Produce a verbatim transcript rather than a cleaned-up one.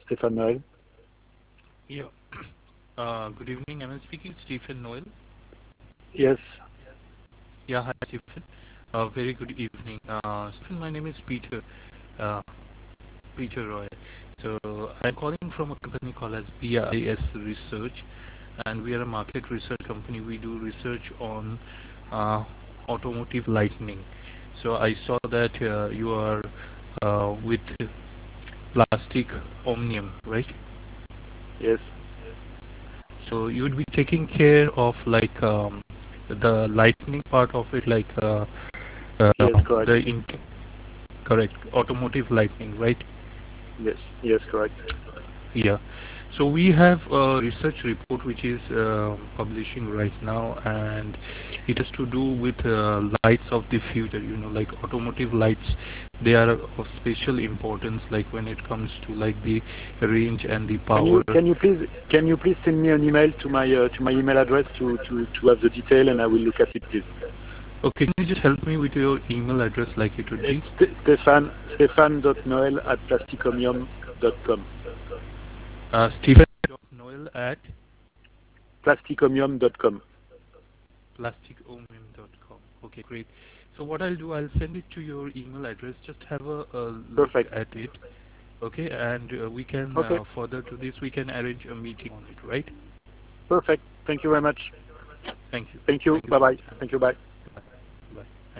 Stefan Noel. Yeah. Uh, good evening. Am I speaking to Stephen Noel? Yes. Yeah, hi Stephen. Uh, very good evening. Uh, Stephen, my name is Peter. Uh, Peter Roy. So I'm calling from a company called as B I S Research, and we are a market research company. We do research on uh, automotive lighting. So I saw that uh, you are uh, with Plastic Omnium, right? Yes. So you would be taking care of like um, the lightning part of it, like uh, uh, Yes, correct. the in correct automotive lightning, right? Yes. Yes, correct. Yeah. So we have a research report which is uh, publishing right now, and it has to do with uh, lights of the future. You know, like automotive lights, they are of special importance. Like when it comes to like the range and the Can power. you can you please can you please send me an email to my uh, to my email address to, to, to have the detail, and I will look at it, please. Okay, can you just help me with your email address, like it would It's be? Ste- Stefan Stefan dot noel at plasticomium dot com. Uh, Stephen Noel at plasticomium dot com. plasticomium dot com. Okay, great. So what I'll do, I'll send it to your email address. Just have a, a look Perfect. at it. Okay, and uh, we can Okay. uh, further to this, we can arrange a meeting on it, right? Perfect. Thank you very much. Thank you. Thank you. Thank you Bye for your bye. time. Thank you. Bye.